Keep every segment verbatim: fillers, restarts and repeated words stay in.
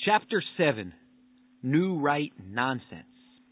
Chapter seven, New Right Nonsense.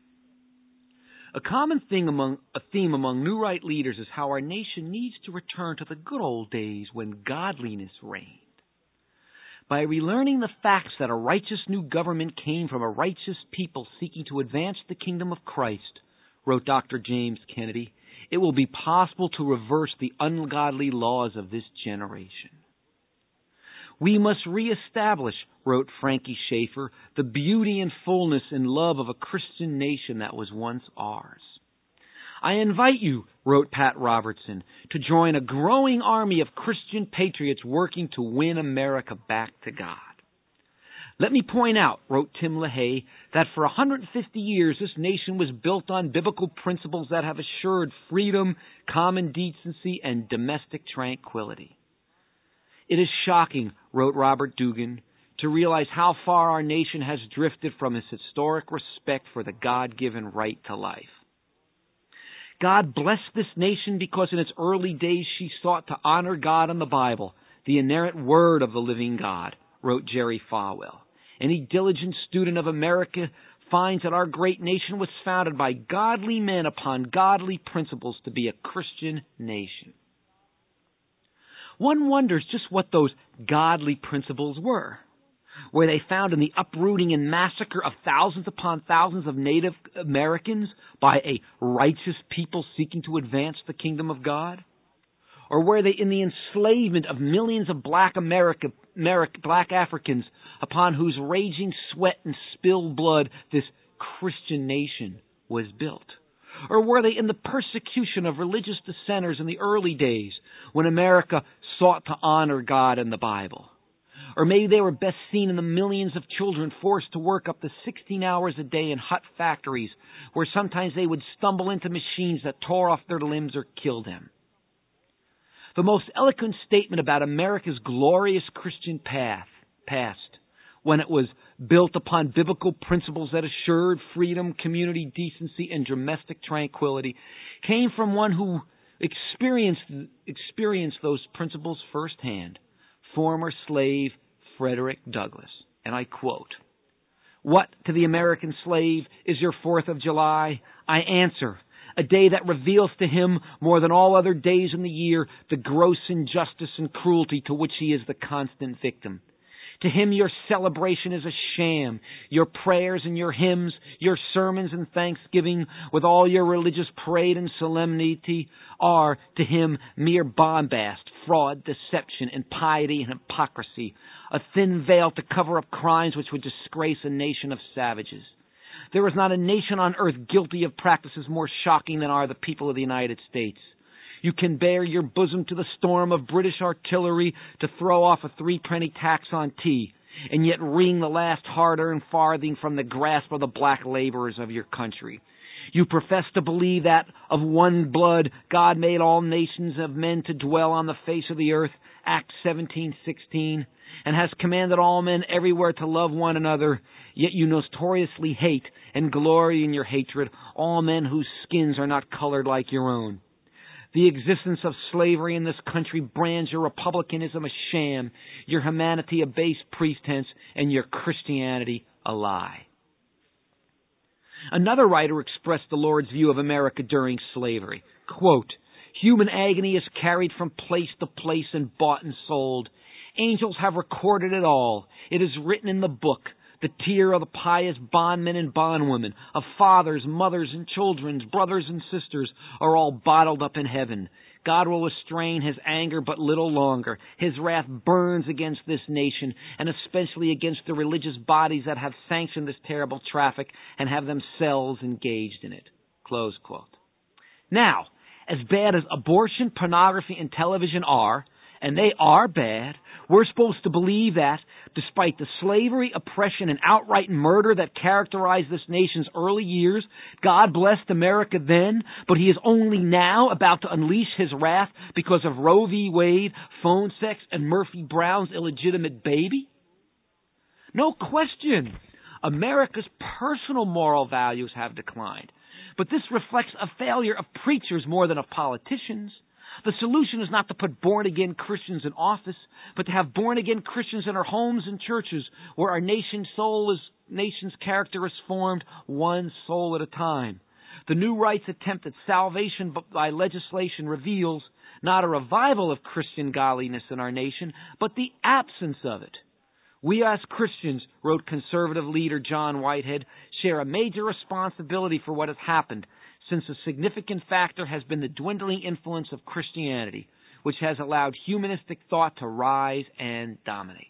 A common thing among a theme among New Right leaders is how our nation needs to return to the good old days when godliness reigned. By relearning the facts that a righteous new government came from a righteous people seeking to advance the kingdom of Christ, wrote Doctor James Kennedy, it will be possible to reverse the ungodly laws of this generation. We must reestablish, wrote Frankie Schaeffer, the beauty and fullness and love of a Christian nation that was once ours. I invite you, wrote Pat Robertson, to join a growing army of Christian patriots working to win America back to God. Let me point out, wrote Tim LaHaye, that for one hundred fifty years this nation was built on biblical principles that have assured freedom, common decency, and domestic tranquility. It is shocking, wrote Robert Dugan, to realize how far our nation has drifted from its historic respect for the God-given right to life. God blessed this nation because in its early days she sought to honor God and the Bible, the inerrant word of the living God, wrote Jerry Falwell. Any diligent student of America finds that our great nation was founded by godly men upon godly principles to be a Christian nation. One wonders just what those godly principles were. Were they found in the uprooting and massacre of thousands upon thousands of Native Americans by a righteous people seeking to advance the kingdom of God? Or were they in the enslavement of millions of black America, America, black Africans upon whose raging sweat and spilled blood this Christian nation was built? Or were they in the persecution of religious dissenters in the early days when America sought to honor God and the Bible? Or maybe they were best seen in the millions of children forced to work up to sixteen hours a day in hut factories where sometimes they would stumble into machines that tore off their limbs or killed them. The most eloquent statement about America's glorious Christian path, past, when it was built upon biblical principles that assured freedom, community decency, and domestic tranquility, came from one who experienced, experienced those principles firsthand, former slave Frederick Douglass. And I quote, "What to the American slave is your fourth of July? I answer, a day that reveals to him more than all other days in the year the gross injustice and cruelty to which he is the constant victim. To him your celebration is a sham. Your prayers and your hymns, your sermons and thanksgiving, with all your religious parade and solemnity, are to him mere bombast, fraud, deception, impiety, and hypocrisy, a thin veil to cover up crimes which would disgrace a nation of savages. There is not a nation on earth guilty of practices more shocking than are the people of the United States. You can bare your bosom to the storm of British artillery to throw off a three-penny tax on tea, and yet wring the last hard-earned farthing from the grasp of the black laborers of your country. You profess to believe that of one blood God made all nations of men to dwell on the face of the earth, Acts seventeen sixteen, and has commanded all men everywhere to love one another, yet you notoriously hate and glory in your hatred all men whose skins are not colored like your own. The existence of slavery in this country brands your republicanism a sham, your humanity a base pretense, and your Christianity a lie." Another writer expressed the Lord's view of America during slavery. Quote, "Human agony is carried from place to place and bought and sold. Angels have recorded it all. It is written in the book. The tear of the pious bondmen and bondwomen, of fathers, mothers, and children, brothers and sisters, are all bottled up in heaven. God will restrain his anger but little longer. His wrath burns against this nation, and especially against the religious bodies that have sanctioned this terrible traffic and have themselves engaged in it." Close quote. Now, as bad as abortion, pornography, and television are, and they are bad, we're supposed to believe that, despite the slavery, oppression, and outright murder that characterized this nation's early years, God blessed America then, but he is only now about to unleash his wrath because of Roe v. Wade, phone sex, and Murphy Brown's illegitimate baby? No question, America's personal moral values have declined, but this reflects a failure of preachers more than of politicians. The solution is not to put born-again Christians in office, but to have born-again Christians in our homes and churches, where our nation's soul is, nation's character is formed one soul at a time. The New Right's attempt at salvation by legislation reveals not a revival of Christian godliness in our nation, but the absence of it. We as Christians, wrote conservative leader John Whitehead, share a major responsibility for what has happened, since a significant factor has been the dwindling influence of Christianity, which has allowed humanistic thought to rise and dominate.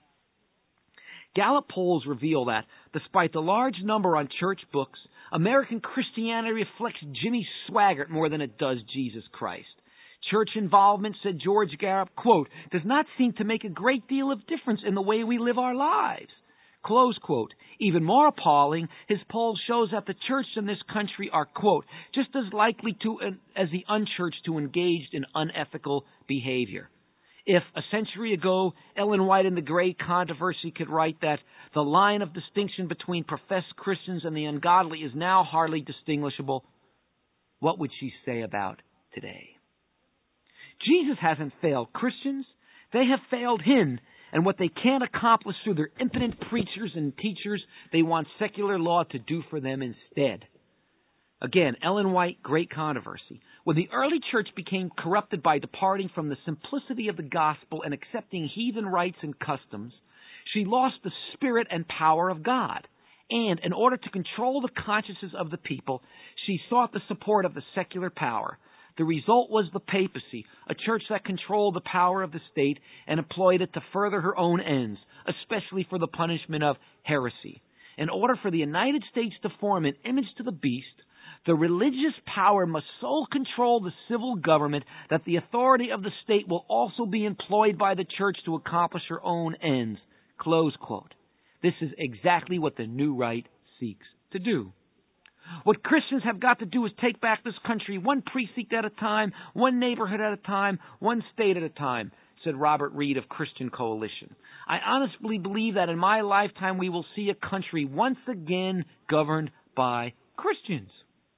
Gallup polls reveal that, despite the large number on church books, American Christianity reflects Jimmy Swaggart more than it does Jesus Christ. Church involvement, said George Gallup, quote, does not seem to make a great deal of difference in the way we live our lives. Close quote. Even more appalling, his poll shows that the church in this country are, quote, just as likely to as the unchurched to engage in unethical behavior. If, a century ago, Ellen White in the Great Controversy could write that the line of distinction between professed Christians and the ungodly is now hardly distinguishable, what would she say about today? Jesus hasn't failed Christians. They have failed him. And what they can't accomplish through their impotent preachers and teachers, they want secular law to do for them instead. Again, Ellen White, Great Controversy. When the early church became corrupted by departing from the simplicity of the gospel and accepting heathen rites and customs, she lost the spirit and power of God. And in order to control the consciences of the people, she sought the support of the secular power. The result was the papacy, a church that controlled the power of the state and employed it to further her own ends, especially for the punishment of heresy. In order for the United States to form an image to the beast, the religious power must so control the civil government that the authority of the state will also be employed by the church to accomplish her own ends. Close quote. This is exactly what the New Right seeks to do. What Christians have got to do is take back this country one precinct at a time, one neighborhood at a time, one state at a time, said Robert Reed of Christian Coalition. I honestly believe that in my lifetime we will see a country once again governed by Christians.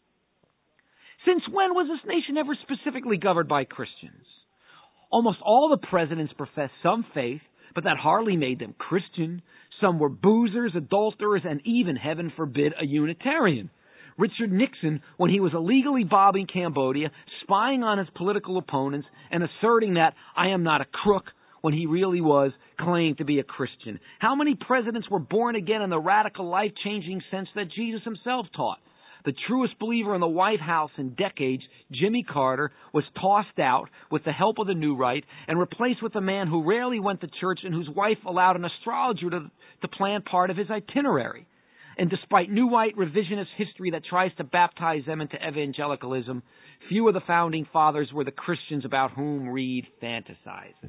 Since when was this nation ever specifically governed by Christians? Almost all the presidents professed some faith, but that hardly made them Christian. Some were boozers, adulterers, and even, heaven forbid, a Unitarian. Richard Nixon, when he was illegally bombing Cambodia, spying on his political opponents, and asserting that I am not a crook when he really was, claiming to be a Christian. How many presidents were born again in the radical, life-changing sense that Jesus himself taught? The truest believer in the White House in decades, Jimmy Carter, was tossed out with the help of the New Right and replaced with a man who rarely went to church and whose wife allowed an astrologer to, to plan part of his itinerary. And despite New White revisionist history that tries to baptize them into evangelicalism, few of the founding fathers were the Christians about whom Reed fantasizes.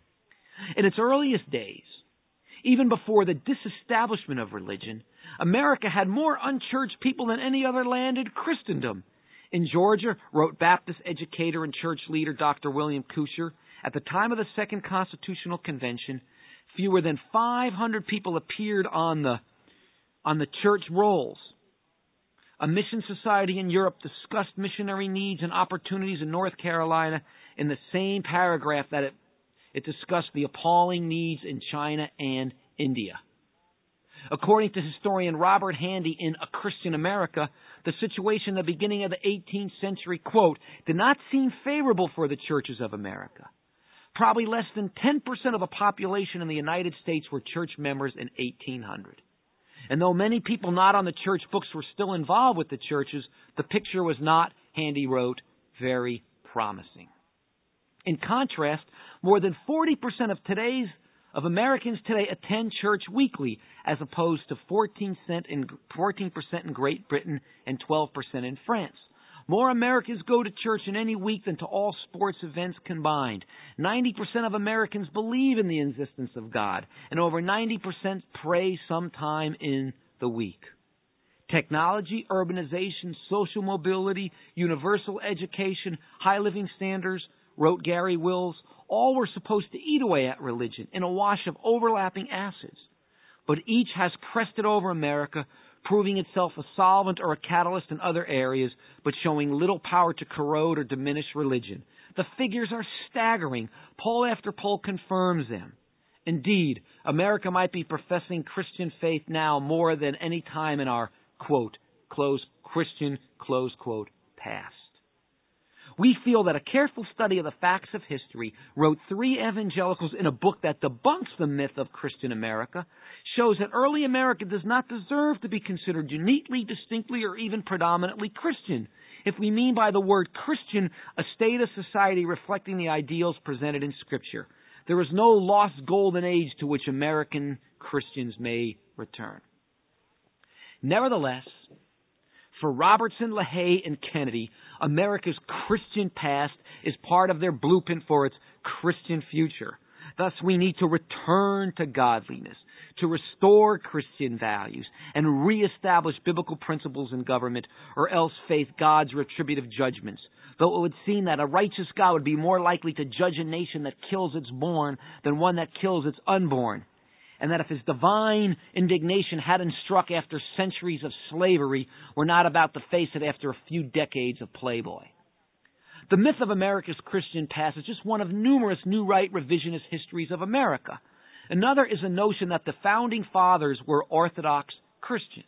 In its earliest days, even before the disestablishment of religion, America had more unchurched people than any other land in Christendom. In Georgia, wrote Baptist educator and church leader Doctor William Kusher, at the time of the Second Constitutional Convention, fewer than five hundred people appeared on the on the church rolls. A mission society in Europe discussed missionary needs and opportunities in North Carolina in the same paragraph that it, it discussed the appalling needs in China and India. According to historian Robert Handy in A Christian America, the situation in the beginning of the eighteenth century, quote, did not seem favorable for the churches of America. Probably less than ten percent of the population in the United States were church members in eighteen hundred. And though many people not on the church books were still involved with the churches, the picture was not, Handy wrote, very promising. In contrast, more than forty percent of today's of Americans today attend church weekly, as opposed to fourteen percent in, fourteen percent in Great Britain and twelve percent in France. More Americans go to church in any week than to all sports events combined. ninety percent of Americans believe in the existence of God, and over ninety percent pray sometime in the week. Technology, urbanization, social mobility, universal education, high living standards, wrote Gary Wills, all were supposed to eat away at religion in a wash of overlapping acids. But each has crested over America, proving itself a solvent or a catalyst in other areas, but showing little power to corrode or diminish religion. The figures are staggering. Poll after poll confirms them. Indeed, America might be professing Christian faith now more than any time in our, quote, close Christian, close quote, past. We feel that a careful study of the facts of history, wrote three evangelicals in a book that debunks the myth of Christian America, shows that early America does not deserve to be considered uniquely, distinctly, or even predominantly Christian. If we mean by the word Christian a state of society reflecting the ideals presented in Scripture, there is no lost golden age to which American Christians may return. Nevertheless, for Robertson, LaHaye, and Kennedy, America's Christian past is part of their blueprint for its Christian future. Thus, we need to return to godliness, to restore Christian values, and reestablish biblical principles in government, or else face God's retributive judgments. Though it would seem that a righteous God would be more likely to judge a nation that kills its born than one that kills its unborn, and that if his divine indignation hadn't struck after centuries of slavery, we're not about to face it after a few decades of Playboy. The myth of America's Christian past is just one of numerous New Right revisionist histories of America. Another is the notion that the Founding Fathers were Orthodox Christians.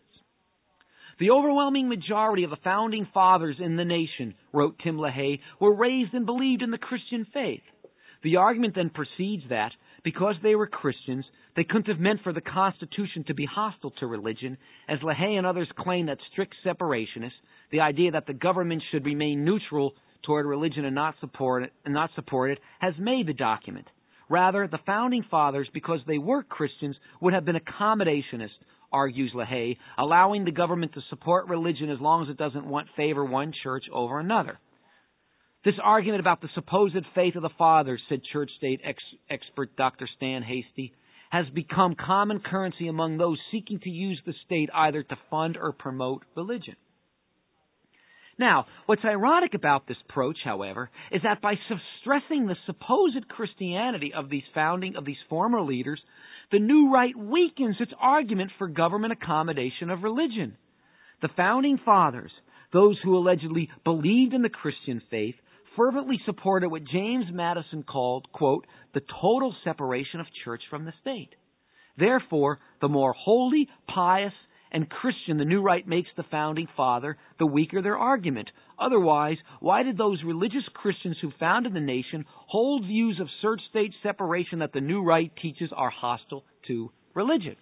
The overwhelming majority of the Founding Fathers in the nation, wrote Tim LaHaye, were raised and believed in the Christian faith. The argument then proceeds that, because they were Christians, they couldn't have meant for the Constitution to be hostile to religion, as LaHaye and others claim that strict separationists, the idea that the government should remain neutral toward religion and not support it, and not support it, has made the document. Rather, the Founding Fathers, because they were Christians, would have been accommodationist, argues LaHaye, allowing the government to support religion as long as it doesn't want favor one church over another. This argument about the supposed faith of the fathers, said church state ex- expert Doctor Stan Hasty, has become common currency among those seeking to use the state either to fund or promote religion. Now, what's ironic about this approach, however, is that by stressing the supposed Christianity of these founding, of these former leaders, the New Right weakens its argument for government accommodation of religion. The Founding Fathers, those who allegedly believed in the Christian faith, fervently supported what James Madison called, quote, the total separation of church from the state. Therefore, the more holy, pious, and Christian the New Right makes the Founding Father, the weaker their argument. Otherwise, why did those religious Christians who founded the nation hold views of church-state separation that the New Right teaches are hostile to religion?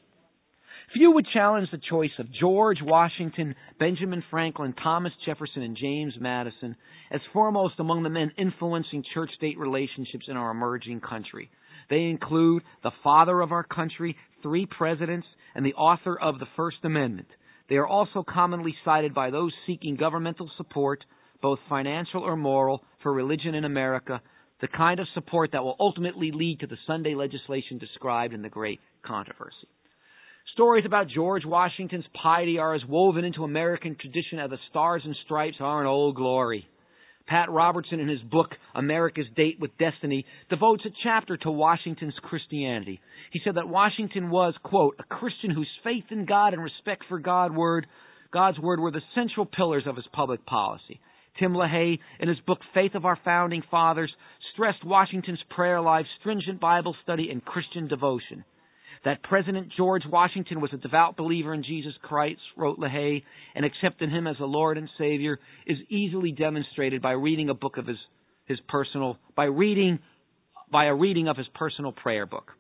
Few would challenge the choice of George Washington, Benjamin Franklin, Thomas Jefferson, and James Madison as foremost among the men influencing church-state relationships in our emerging country. They include the father of our country, three presidents, and the author of the First Amendment. They are also commonly cited by those seeking governmental support, both financial or moral, for religion in America, the kind of support that will ultimately lead to the Sunday legislation described in the Great Controversy. Stories about George Washington's piety are as woven into American tradition as the Stars and Stripes are in Old Glory. Pat Robertson, in his book, America's Date with Destiny, devotes a chapter to Washington's Christianity. He said that Washington was, quote, a Christian whose faith in God and respect for God word, God's Word were the central pillars of his public policy. Tim LaHaye, in his book, Faith of Our Founding Fathers, stressed Washington's prayer life, stringent Bible study, and Christian devotion. That President George Washington was a devout believer in Jesus Christ, wrote LaHaye, and accepted him as a Lord and Savior is easily demonstrated by reading a book of his, his personal, by reading, by a reading of his personal prayer book.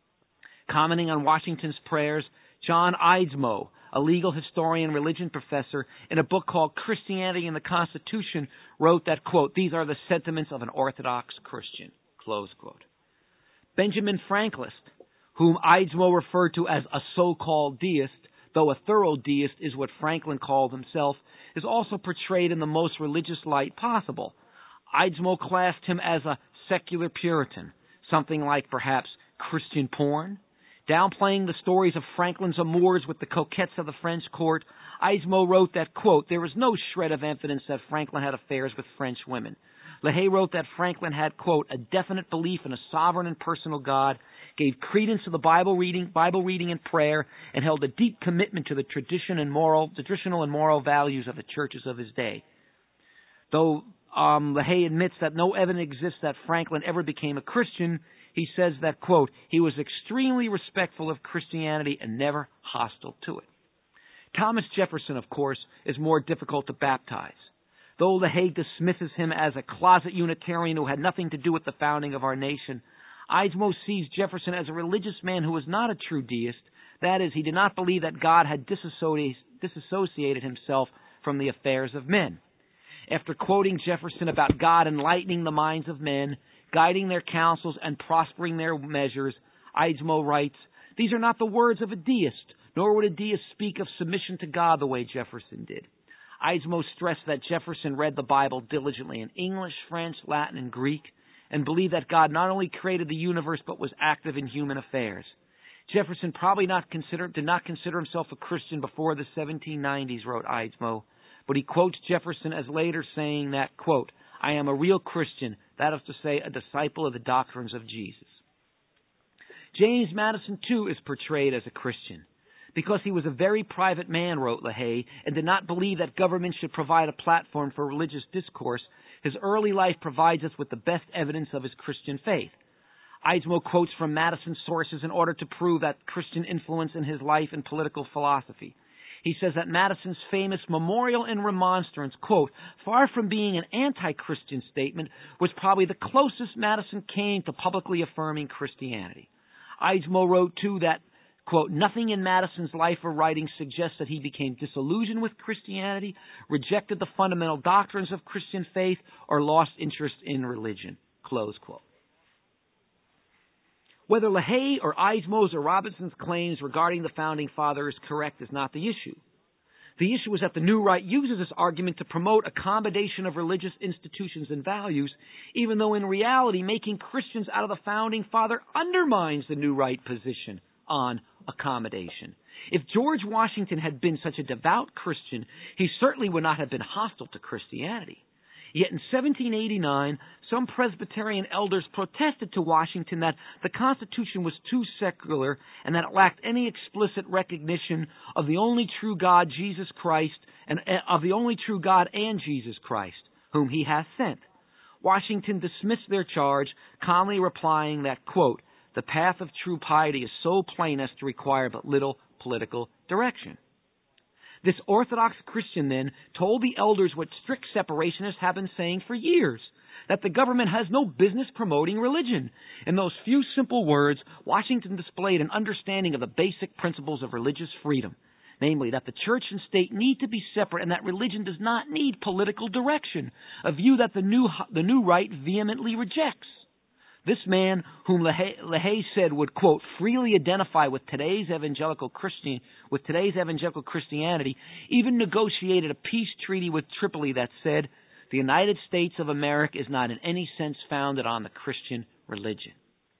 Commenting on Washington's prayers, John Eidsmoe, a legal historian and religion professor, in a book called Christianity and the Constitution, wrote that, quote, these are the sentiments of an Orthodox Christian, close quote. Benjamin Franklin, whom Eidsmoe referred to as a so-called deist, though a thorough deist is what Franklin called himself, is also portrayed in the most religious light possible. Eidsmoe classed him as a secular Puritan, something like perhaps Christian porn. Downplaying the stories of Franklin's amours with the coquettes of the French court, Eidsmoe wrote that, quote, there is no shred of evidence that Franklin had affairs with French women. LaHaye wrote that Franklin had, quote, a definite belief in a sovereign and personal God, gave credence to the Bible reading, Bible reading and prayer, and held a deep commitment to the tradition and moral, traditional and moral values of the churches of his day. Though um, LaHaye admits that no evidence exists that Franklin ever became a Christian, he says that, quote, he was extremely respectful of Christianity and never hostile to it. Thomas Jefferson, of course, is more difficult to baptize. Though LaHaye dismisses him as a closet Unitarian who had nothing to do with the founding of our nation, Eidsmoe sees Jefferson as a religious man who was not a true deist. That is, he did not believe that God had disassociated himself from the affairs of men. After quoting Jefferson about God enlightening the minds of men, guiding their counsels, and prospering their measures, Eidsmoe writes, "These are not the words of a deist, nor would a deist speak of submission to God the way Jefferson did." Eidsmoe stressed that Jefferson read the Bible diligently in English, French, Latin, and Greek, and believed that God not only created the universe but was active in human affairs. Jefferson probably not consider, did not consider himself a Christian before the seventeen nineties, wrote Eidsmoe, but he quotes Jefferson as later saying that, quote, "I am a real Christian, that is to say, a disciple of the doctrines of Jesus." James Madison, too, is portrayed as a Christian. Because he was a very private man, wrote LaHaye, and did not believe that government should provide a platform for religious discourse, his early life provides us with the best evidence of his Christian faith. Eidsmoe quotes from Madison's sources in order to prove that Christian influence in his life and political philosophy. He says that Madison's famous Memorial and Remonstrance, quote, far from being an anti-Christian statement, was probably the closest Madison came to publicly affirming Christianity. Eidsmoe wrote, too, that, quote, nothing in Madison's life or writings suggests that he became disillusioned with Christianity, rejected the fundamental doctrines of Christian faith, or lost interest in religion, close quote. Whether LaHaye or Eidsmoe's or Robinson's claims regarding the Founding Father is correct is not the issue. The issue is that the New Right uses this argument to promote accommodation of religious institutions and values, even though in reality making Christians out of the Founding Father undermines the New Right position on accommodation. If George Washington had been such a devout Christian, he certainly would not have been hostile to Christianity. Yet in seventeen eighty-nine, some Presbyterian elders protested to Washington that the Constitution was too secular and that it lacked any explicit recognition of the only true God, Jesus Christ, and of the only true God and Jesus Christ, whom he hath sent. Washington dismissed their charge, calmly replying that, quote, the path of true piety is so plain as to require but little political direction. This Orthodox Christian then told the elders what strict separationists have been saying for years, that the government has no business promoting religion. In those few simple words, Washington displayed an understanding of the basic principles of religious freedom, namely that the church and state need to be separate and that religion does not need political direction, a view that the new, the new right vehemently rejects. This man, whom LaHaye, LaHaye said would, quote, freely identify with today's evangelical Christian, with today's evangelical Christianity, even negotiated a peace treaty with Tripoli that said, the United States of America is not in any sense founded on the Christian religion.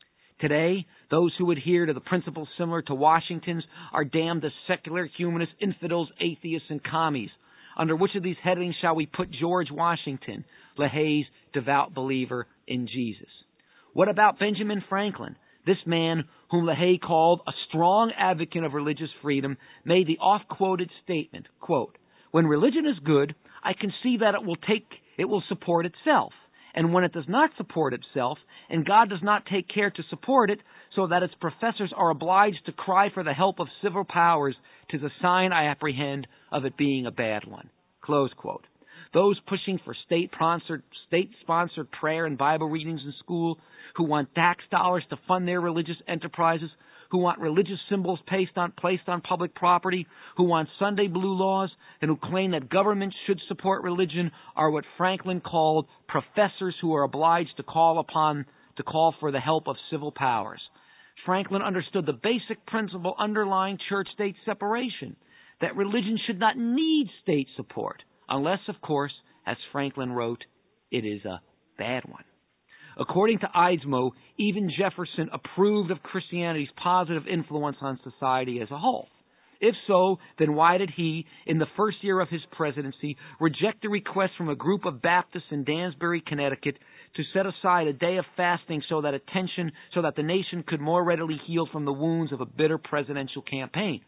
Today, those who adhere to the principles similar to Washington's are damned as secular humanists, infidels, atheists, and commies. Under which of these headings shall we put George Washington, LaHaye's devout believer in Jesus? What about Benjamin Franklin? This man, whom LaHaye called a strong advocate of religious freedom, made the oft-quoted statement, quote, when religion is good, I can see that it will take, it will support itself. And when it does not support itself, and God does not take care to support it, so that its professors are obliged to cry for the help of civil powers, 'tis a sign, I apprehend, of it being a bad one. Close quote. Those pushing for state-sponsored, state-sponsored prayer and Bible readings in school, who want tax dollars to fund their religious enterprises, who want religious symbols placed on, placed on public property, who want Sunday blue laws, and who claim that government should support religion, are what Franklin called professors who are obliged to call upon, to call for the help of civil powers. Franklin understood the basic principle underlying church-state separation, that religion should not need state support, unless, of course, as Franklin wrote, it is a bad one. According to Eidsmoe, even Jefferson approved of Christianity's positive influence on society as a whole. If so, then why did he, in the first year of his presidency, reject the request from a group of Baptists in Danbury, Connecticut, to set aside a day of fasting so that attention, so that the nation could more readily heal from the wounds of a bitter presidential campaign?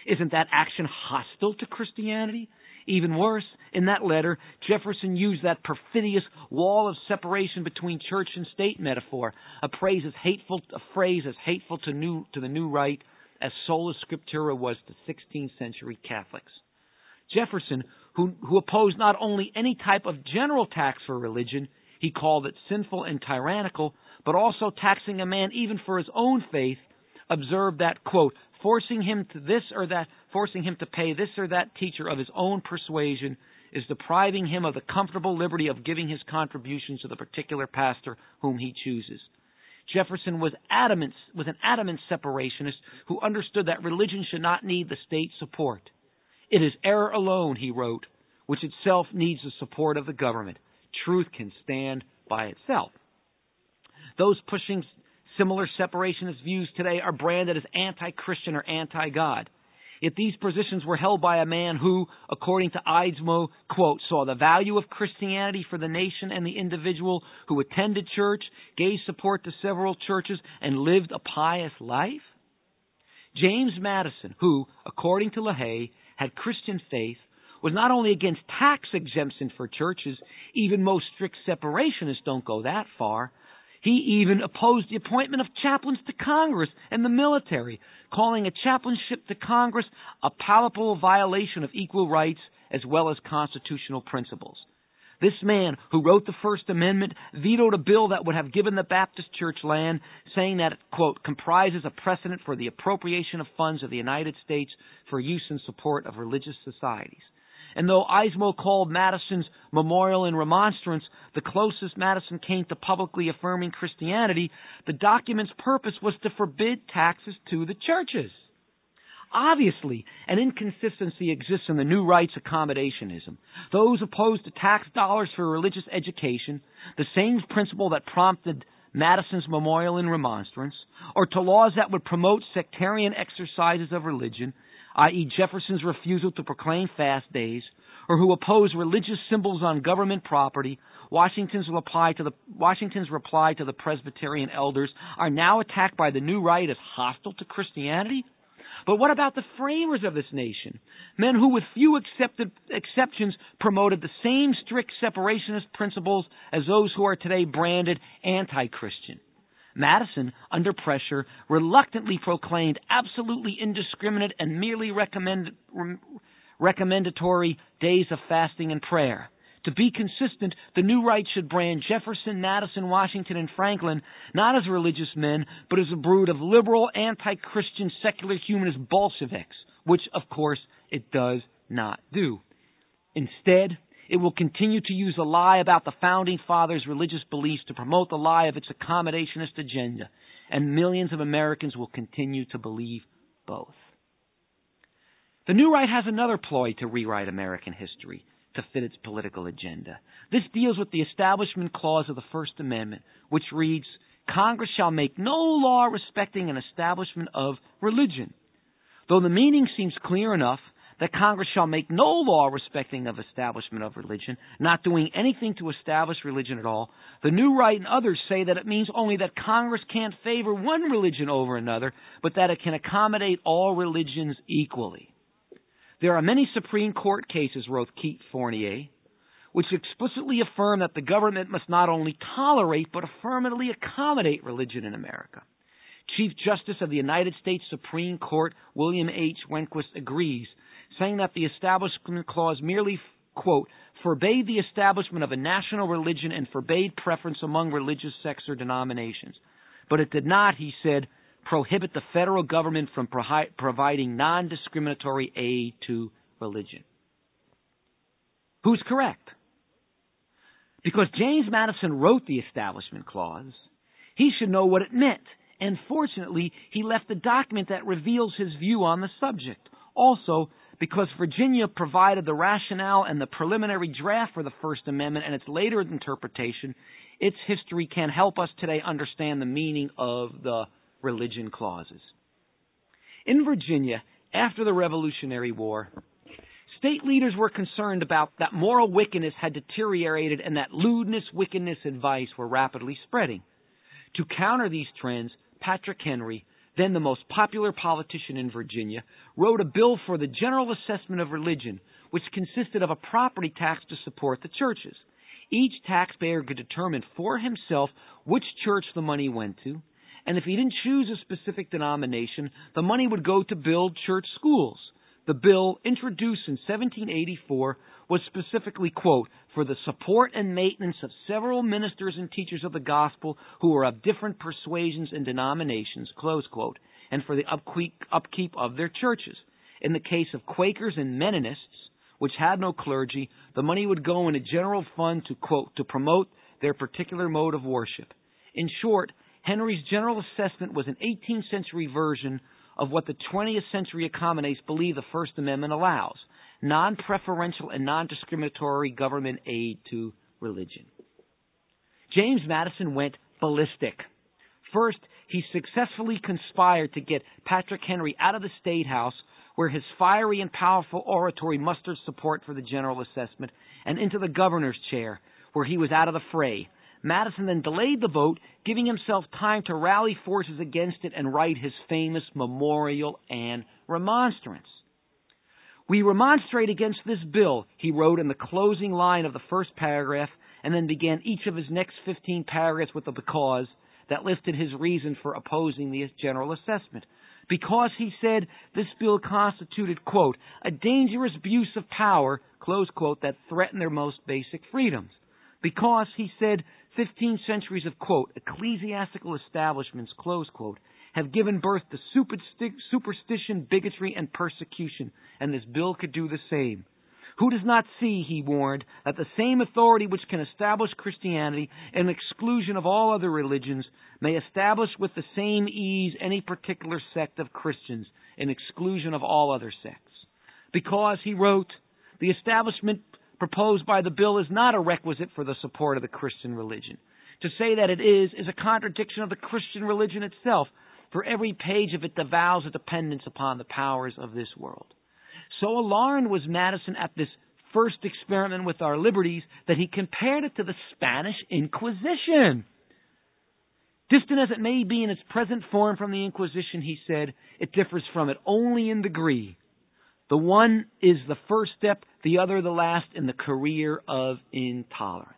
Isn't that action hostile to Christianity? Even worse, in that letter, Jefferson used that perfidious wall of separation between church and state metaphor, a phrase as hateful, a phrase as hateful to new to the new right as sola scriptura was to sixteenth century Catholics. Jefferson, who, who opposed not only any type of general tax for religion, he called it sinful and tyrannical, but also taxing a man even for his own faith, observed that, quote, forcing him to this or that, forcing him to pay this or that teacher of his own persuasion is depriving him of the comfortable liberty of giving his contributions to the particular pastor whom he chooses. Jefferson was adamant, was an adamant separationist who understood that religion should not need the state's support. It is error alone, he wrote, which itself needs the support of the government. Truth can stand by itself. Those pushing similar separationist views today are branded as anti-Christian or anti-God. Yet these positions were held by a man who, according to Eidsmoe, quote, saw the value of Christianity for the nation and the individual, who attended church, gave support to several churches, and lived a pious life. James Madison, who, according to LaHaye, had Christian faith, was not only against tax exemption for churches, even most strict separationists don't go that far. He even opposed the appointment of chaplains to Congress and the military, calling a chaplainship to Congress a palpable violation of equal rights as well as constitutional principles. This man, who wrote the First Amendment, vetoed a bill that would have given the Baptist Church land, saying that it, quote, comprises a precedent for the appropriation of funds of the United States for use in support of religious societies. And though Eidsmoe called Madison's memorial in remonstrance the closest Madison came to publicly affirming Christianity, the document's purpose was to forbid taxes to the churches. Obviously, an inconsistency exists in the new right's accommodationism. Those opposed to tax dollars for religious education, the same principle that prompted Madison's memorial in remonstrance, or to laws that would promote sectarian exercises of religion, that is Jefferson's refusal to proclaim fast days, or who oppose religious symbols on government property, Washington's reply to the Washington's reply to the Presbyterian elders, are now attacked by the new right as hostile to Christianity? But what about the framers of this nation? Men who, with few accepted exceptions, promoted the same strict separationist principles as those who are today branded anti-Christian. Madison, under pressure, reluctantly proclaimed absolutely indiscriminate and merely recommend, re, recommendatory days of fasting and prayer. To be consistent, the new right should brand Jefferson, Madison, Washington, and Franklin not as religious men, but as a brood of liberal, anti-Christian, secular humanist Bolsheviks, which, of course, it does not do. Instead, it will continue to use a lie about the Founding Fathers' religious beliefs to promote the lie of its accommodationist agenda, and millions of Americans will continue to believe both. The new right has another ploy to rewrite American history to fit its political agenda. This deals with the Establishment Clause of the First Amendment, which reads, Congress shall make no law respecting an establishment of religion. Though the meaning seems clear enough, that Congress shall make no law respecting of establishment of religion, not doing anything to establish religion at all, the new right and others say that it means only that Congress can't favor one religion over another, but that it can accommodate all religions equally. There are many Supreme Court cases, wrote Keith Fournier, which explicitly affirm that the government must not only tolerate but affirmatively accommodate religion in America. Chief Justice of the United States Supreme Court, William H. Rehnquist, agrees, saying that the Establishment Clause merely, quote, forbade the establishment of a national religion and forbade preference among religious sects or denominations. But it did not, he said, prohibit the federal government from pro- providing non-discriminatory aid to religion. Who's correct? Because James Madison wrote the Establishment Clause, he should know what it meant. And fortunately, he left a document that reveals his view on the subject. Also, because Virginia provided the rationale and the preliminary draft for the First Amendment and its later interpretation, its history can help us today understand the meaning of the religion clauses. In Virginia, after the Revolutionary War, state leaders were concerned about that moral wickedness had deteriorated and that lewdness, wickedness, and vice were rapidly spreading. To counter these trends, Patrick Henry, then the most popular politician in Virginia, wrote a bill for the general assessment of religion, which consisted of a property tax to support the churches. Each taxpayer could determine for himself which church the money went to, and if he didn't choose a specific denomination, the money would go to build church schools. The bill, introduced in seventeen eighty-four, was specifically, quote, for the support and maintenance of several ministers and teachers of the gospel who were of different persuasions and denominations, close quote, and for the upkeep of their churches. In the case of Quakers and Mennonists, which had no clergy, the money would go in a general fund to, quote, to promote their particular mode of worship. In short, Henry's general assessment was an eighteenth century version of what the twentieth century economists believe the First Amendment allows: non-preferential and non-discriminatory government aid to religion. James Madison went ballistic. First, he successfully conspired to get Patrick Henry out of the State House, where his fiery and powerful oratory mustered support for the general assessment, and into the governor's chair, where he was out of the fray. Madison then delayed the vote, giving himself time to rally forces against it and write his famous memorial and remonstrance. We remonstrate against this bill, he wrote in the closing line of the first paragraph, and then began each of his next fifteen paragraphs with the because that listed his reason for opposing the general assessment. Because, he said, this bill constituted, quote, a dangerous abuse of power, close quote, that threatened their most basic freedoms. Because, he said, fifteen centuries of, quote, ecclesiastical establishments, close quote, have given birth to superstition, bigotry, and persecution, and this bill could do the same. Who does not see, he warned, that the same authority which can establish Christianity in exclusion of all other religions may establish with the same ease any particular sect of Christians in exclusion of all other sects? Because, he wrote, the establishment proposed by the bill is not a requisite for the support of the Christian religion. To say that it is, is a contradiction of the Christian religion itself, for every page of it avows a dependence upon the powers of this world. So alarmed was Madison at this first experiment with our liberties that he compared it to the Spanish Inquisition. Distant as it may be in its present form from the Inquisition, he said, it differs from it only in degree. The one is the first step, the other the last in the career of intolerance.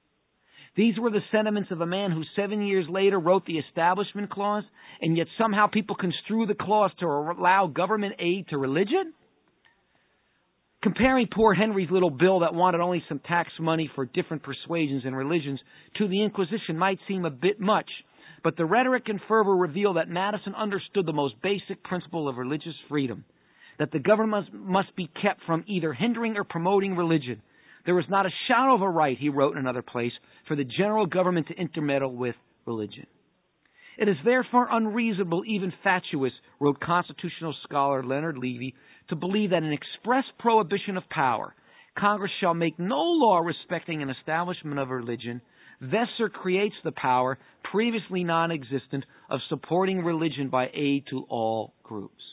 These were the sentiments of a man who seven years later wrote the Establishment Clause, and yet somehow people construe the clause to allow government aid to religion? Comparing poor Henry's little bill that wanted only some tax money for different persuasions and religions to the Inquisition might seem a bit much, but the rhetoric and fervor reveal that Madison understood the most basic principle of religious freedom, that the government must, must be kept from either hindering or promoting religion. There is not a shadow of a right, he wrote in another place, for the general government to intermeddle with religion. It is therefore unreasonable, even fatuous, wrote constitutional scholar Leonard Levy, to believe that an express prohibition of power, Congress shall make no law respecting an establishment of religion, vests or creates the power, previously non-existent, of supporting religion by aid to all groups.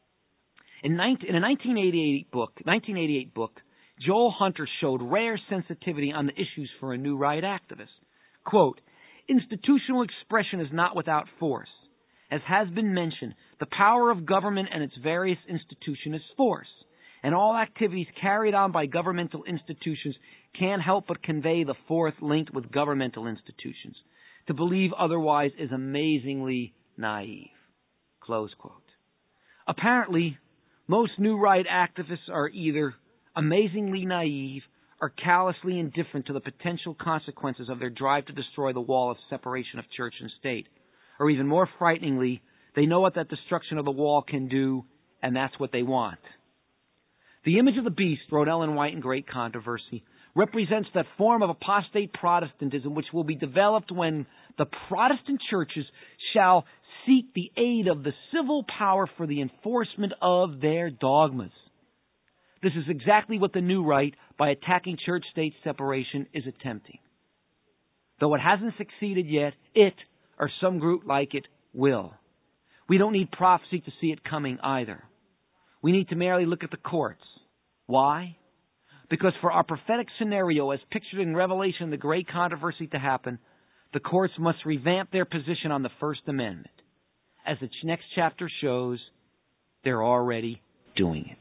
In, nineteen, in a nineteen eighty-eight book, nineteen eighty-eight book, Joel Hunter showed rare sensitivity on the issues for a new right activist. Quote, institutional expression is not without force. As has been mentioned, the power of government and its various institutions is force, and all activities carried on by governmental institutions can't help but convey the force linked with governmental institutions. To believe otherwise is amazingly naive. Close quote. Apparently, most new right activists are either amazingly naive or callously indifferent to the potential consequences of their drive to destroy the wall of separation of church and state. Or even more frighteningly, they know what that destruction of the wall can do, and that's what they want. The image of the beast, wrote Ellen White in Great Controversy, represents that form of apostate Protestantism which will be developed when the Protestant churches shall seek the aid of the civil power for the enforcement of their dogmas. This is exactly what the new right, by attacking church-state separation, is attempting. Though it hasn't succeeded yet, it, or some group like it, will. We don't need prophecy to see it coming either. We need to merely look at the courts. Why? Because for our prophetic scenario, as pictured in Revelation, the great controversy to happen, the courts must revamp their position on the First Amendment. as the next chapter shows, they're already doing it.